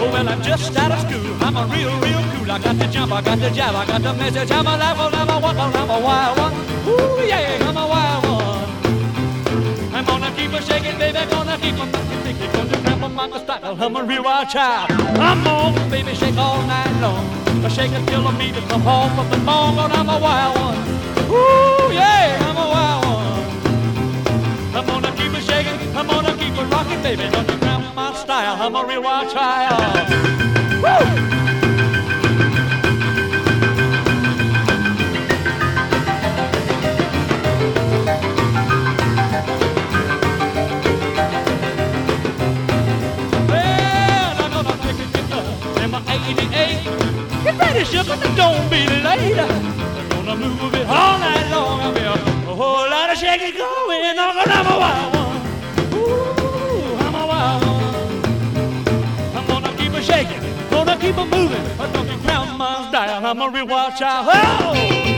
Oh, well, I'm just out of school. I'm a real, real cool. I got the jump, I got the jab, I got the message. I'm a laugh, I'm a walk, I'm a wild one. Ooh, yeah, I'm a wild one. I'm gonna keep her shaking, baby, gonna keep her making, gonna grab her mama style. I'm a real wild child. I'm on, baby, shake all night long. I shake it till I meet her, come home from the morning, but I'm a wild one. Ooh, yeah, I'm a wild one. I'm gonna keep her shaking, I'm gonna keep her rocking, baby, don't you grab my style. I'm a real wild child. Woo! Get ready, sugar, don't be late. I'm gonna move it all night long. I'll be a whole lot of shaking going on, 'cause I'm a wild one. Ooh, I'm a wild one. I'm gonna keep her shaking, gonna keep her moving. Don't you grandma's dial, I'm a real wild child. Oh!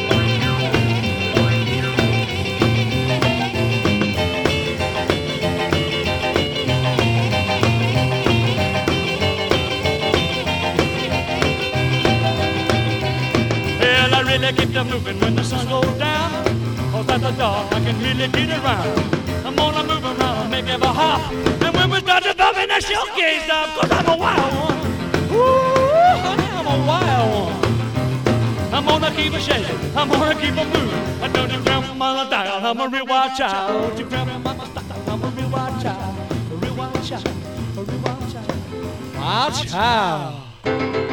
Really keep them moving when the sun goes down. Cause at the dark I can really get around. I'm gonna move around, make every hop. And when we start to bump in the showcase up, 'cause I'm a wild one. Ooh, honey, I'm a wild one. I'm gonna keep it shaking, I'm gonna keep it moving. I don't you grandma dial, I'm a real wild child. Don't you grandma style, I'm a real wild child. A real wild child, a real wild child. Wild child.